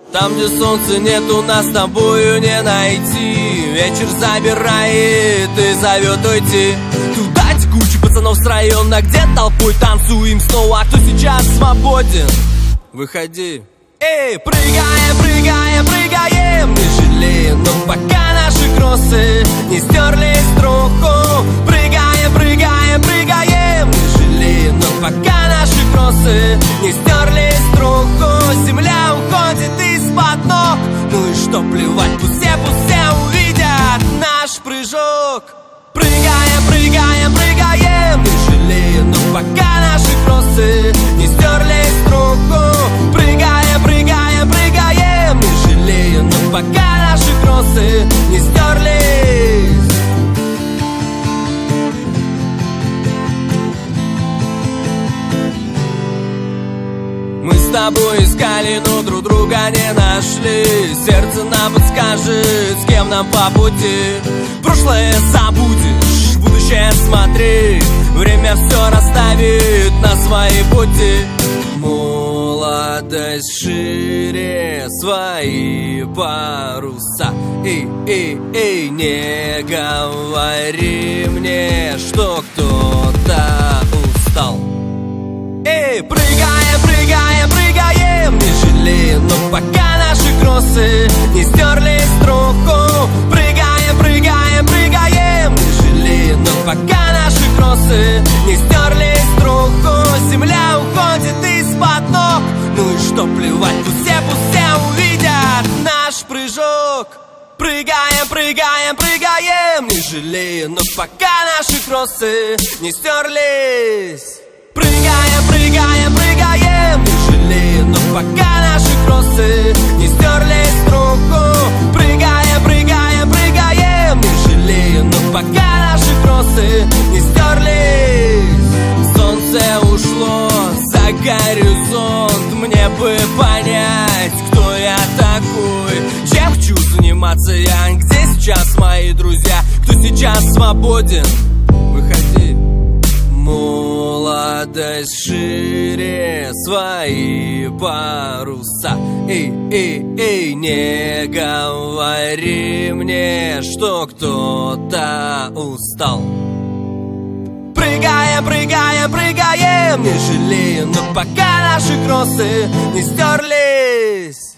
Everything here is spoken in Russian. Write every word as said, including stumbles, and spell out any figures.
Там, где солнца нету, нас с тобою не найти. Вечер забирает и зовет уйти. Туда текучий пацанов с района, где толпой танцуем снова. А кто сейчас свободен? Выходи. Эй, прыгаем, прыгаем, прыгаем, не жалеем, но пока наши кроссы не стерли струху. Прыгаем, прыгаем, прыгаем, не жалеем, но пока наши кроссы не стерли струху. Земля уходит из-под ног, ну и что плевать, пусть все, пусть все увидят наш прыжок. Прыгаем, прыгаем, прыгаем, не жалеем, но пока наши кроссы не стерли струху. Прыгаем, прыгаем, прыгаем, не жалеем, но пока наши кроссы не стерлись. Мы с тобой искали, но друг друга не нашли. Сердце нам подскажет, с кем нам по пути. Прошлое забудешь, в будущее смотри. Время все расставит на свои пути. Молодость шире свои паруса. Эй, эй, эй, не говори мне, что кто-то устал. Эй, прыгаем, прыгаем, прыгаем, не жалеем, но пока наши кроссы не стерли струху. Прыгаем, прыгаем, прыгаем, не жалеем, но пока наши кроссы не стерли струху. Земля уходит из-под ног, ну и что плевать, пусть все, пусть все увидят наш прыжок. Прыгаем, прыгаем, прыгаем, не жалеем, но пока наши кроссы не стерлись. Прыгаем, прыгаем, прыгаем, не жалеем, но пока наши кроссы не стерли струху. Прыгаем, прыгаем, прыгаем, не жалеем, но пока наши кроссы не стерлись. Солнце ушло за горизонт, мне бы понять, кто я такой. Чем хочу заниматься я, где сейчас мои друзья, кто сейчас свободен? Выходи. Молодость шире свои паруса. Эй, эй, эй, не говори мне, что кто-то устал. Прыгаем, прыгаем, прыгаем, не жалеем, но пока наши кроссы не стерлись.